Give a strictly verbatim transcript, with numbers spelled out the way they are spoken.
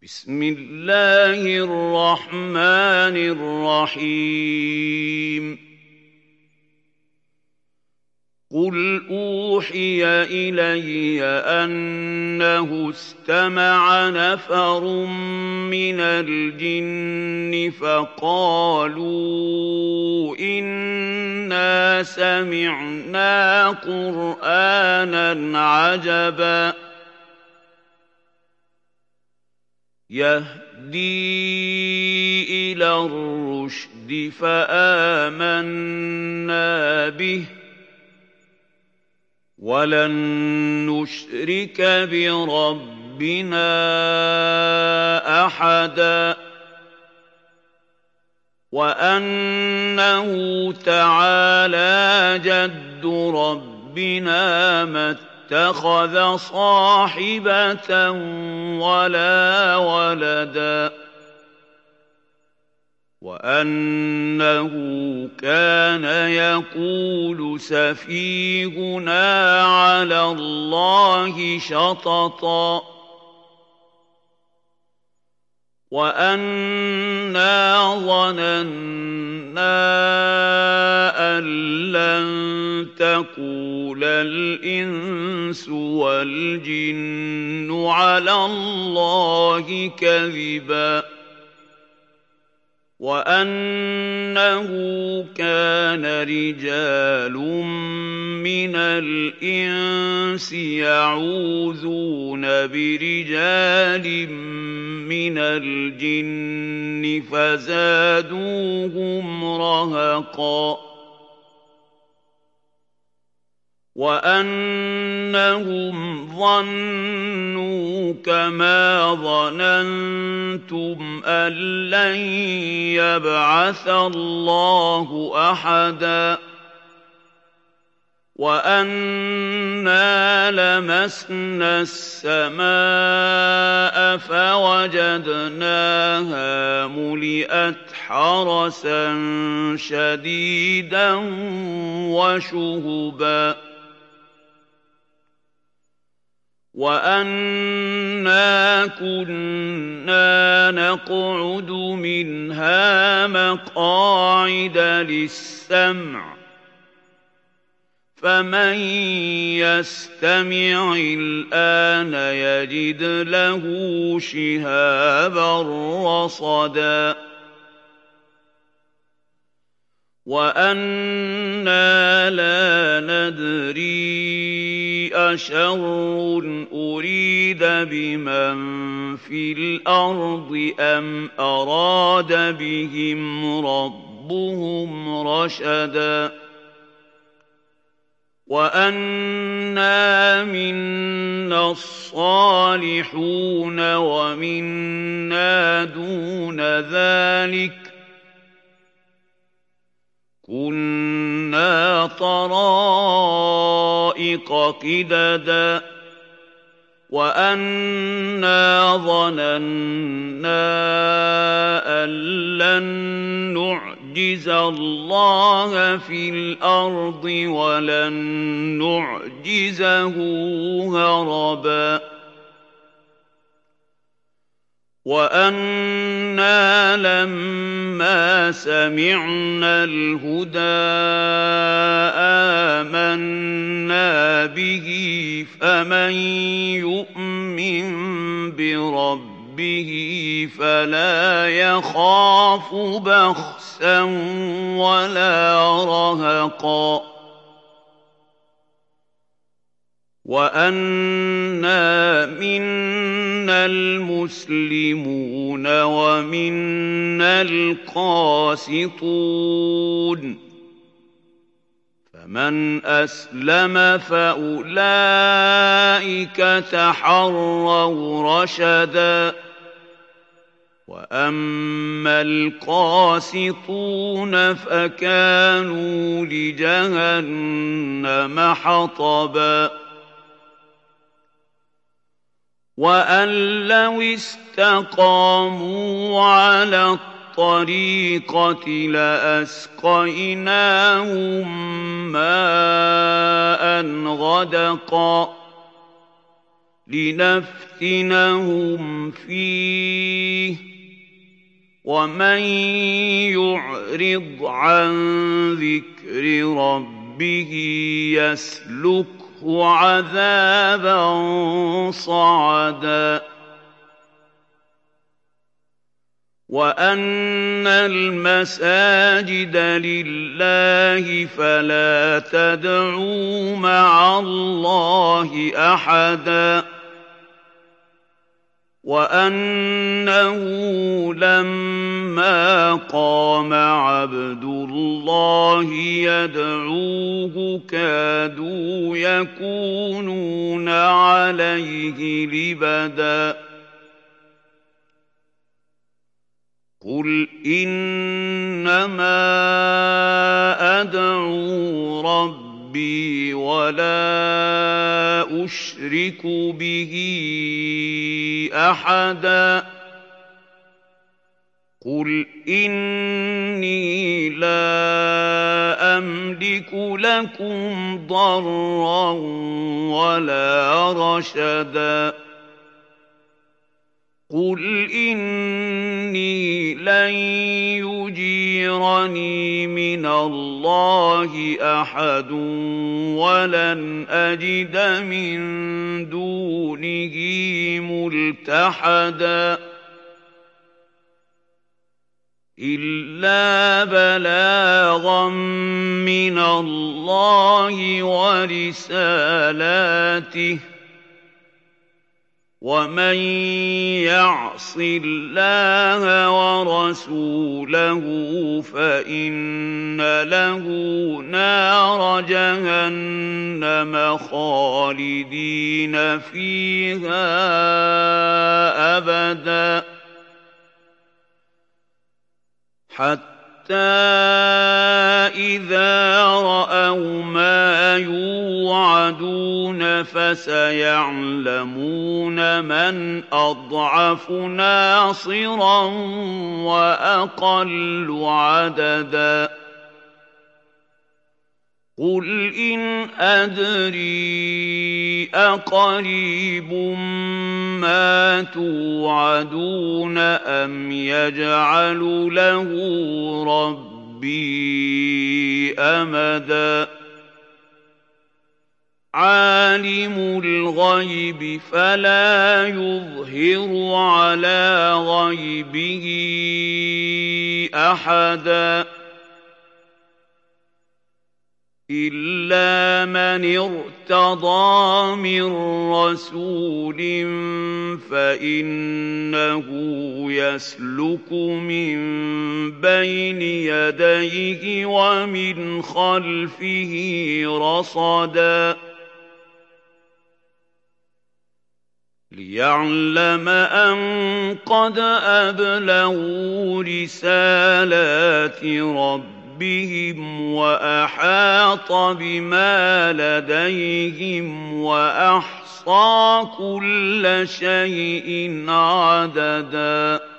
بسم الله الرحمن الرحيم قل أوحي إلي أنه استمع نفر من الجن فقالوا إنا سمعنا قرآنا عجبا يهدي إلى الرشد فآمنا به ولن نشرك بربنا أحدا وأنه تعالى جد ربنا ما اتخذ صاحبة ولا ولدا وأنه كان يقول سفيهنا على الله شططا وأنا ظننا أن لن تقول الإنس والجن على الله كذبا وأنه كان رجال من الإنس يعوذون برجال من الجن فزادوهم رهقا وأنهم ظنوا كما ظننتم أن لن يبعث الله أحدا وأنا لمسنا السماء فوجدناها ملئت حرسا شديدا وشهبا وأنا كنا نقعد منها مقاعد للسمع فمن يستمع الآن يجد له شهابا رصدا وأنا لا ندري أشر أريد بمن في الأرض أم أراد بهم ربهم رشدا وأنا منا الصالحون ومنا دون ذلك كنا طرائق قددا وأنا ظننا أن لن نعجز الله في الأرض ولن نعجزه هربا وأنا لما سمعنا الهدى آمنا به فمن يؤمن بربه فلا يخاف بخسا ولا رهقا وأنا منا المسلمون ومنا القاسطون فمن أسلم فأولئك تحروا رشدا وأما القاسطون فكانوا لجهنم حطبا وأن لو استقاموا على الطريقة لأسقيناهم ماء غدقا لنفتنهم فيه ومن يعرض عن ذكر ربه يسلكه عذابا صعدا وأن المساجد لله فلا تدعوا مع الله أحدا وأنه لما قام عبد الله يدعوه كادوا يكونون عليه لبدا قل إنما أدعو ربي ولا أشرك به أحدا قل إني لا أملك لكم ضرا ولا رشدا قل إني لن يجيرني من الله أحد ولن أجد من دونه ملتحدا إلا بلاغا من الله ورسالاته ومن يعص الله ورسوله فإن له نار جهنم خالدين فيها أبدا حتى إذا رأوا ما يوعدون فسيعلمون من أضعف ناصرا وأقل عددا قل إن أدري أقريب ما توعدون أم يجعل له ربي أمدا عالم الغيب فلا يظهر على غيبه أحدا إلا من ارتضى من رسول فإنه يسلك من بين يديه ومن خلفه رصدا ليعلم أن قد أبلغوا رسالات ربهم بهم وأحاط بما لديهم وأحصى كل شيء عددا